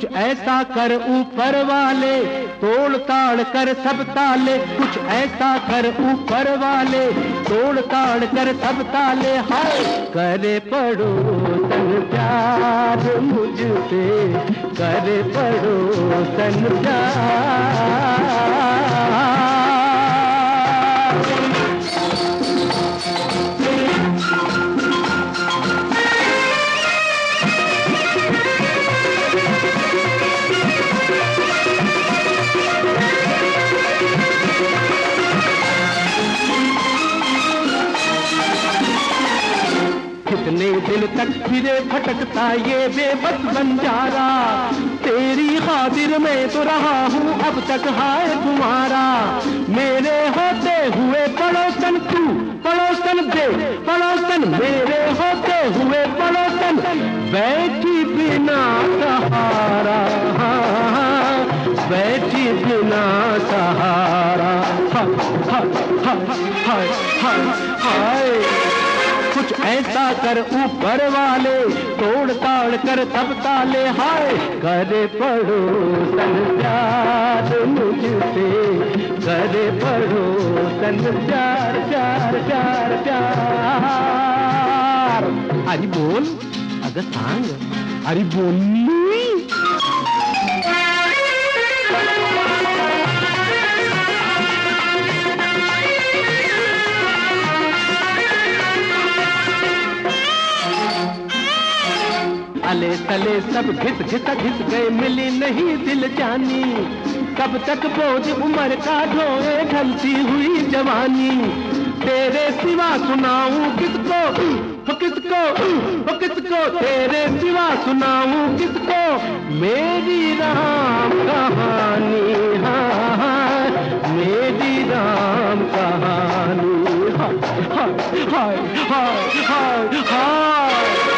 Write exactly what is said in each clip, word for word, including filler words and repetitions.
कुछ ऐसा कर ऊपर वाले, तोड़ ताड़ कर सब ताले। कुछ ऐसा कर ऊपर वाले, तोड़ ताड़ कर सब ताले। हाय करे पड़ोसन प्यार मुझसे, करे पड़ोसन प्यार। कितने दिल तक फिरे भटकता ये बेबस बंजारा, तेरी खातिर मैं तो रहा हूँ अब तक हाय तुम्हारा। मेरे होते हुए पड़ोसन तू, पड़ोसन दे पड़ोसन, मेरे होते हुए पड़ोसन, बैठी बिना सहारा, बैठी बिना सहारा। हाय हाय हाय हाय कुछ ऐसा कर ऊपर वाले, तोड़ ताड़ कर तब ताले। हाय करे पड़ोसन प्यार मुझसे, करे पड़ोसन प्यार प्यार प्यार प्यार। अरे बोल अगं सांग, अरे बोलली। अले तले सब घिस घिस घिस गए, मिली नहीं दिल जानी। कब तक बोझ उम्र का ढोए ढलती हुई जवानी। तेरे सिवा सुनाऊं किसको, हो किसको, हो किसको, तेरे सिवा सुनाऊं किसको मेरी राम कहानी। हाँ हाँ मेरी राम कहानी। हाय हाय हाय हाय हाय।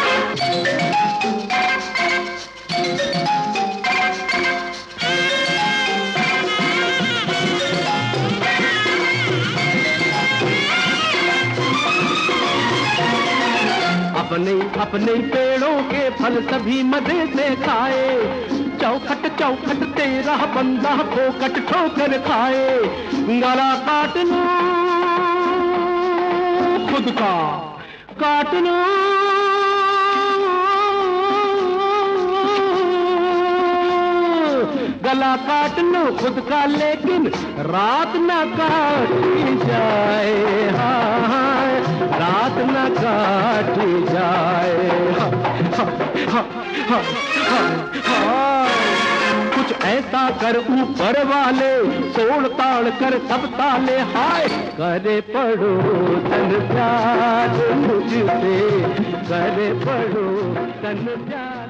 अपने अपने पेड़ों के फल सभी मजे से खाए। चौखट चौखट तेरा बंदा फोकट ठोकर खाए। गला काट लो खुद का, काट लो गला काट लो खुद का, लेकिन रात न काटी जाए। हाँ रात न काटी जाए। हाँ, हाँ, हाँ, हाँ, हाँ। कुछ ऐसा कर ऊपर वाले, तोड़ ताड़ कर सब ताले। हाय करे पड़ोसन प्यार मुझसे, करे पड़ोसन प्यार।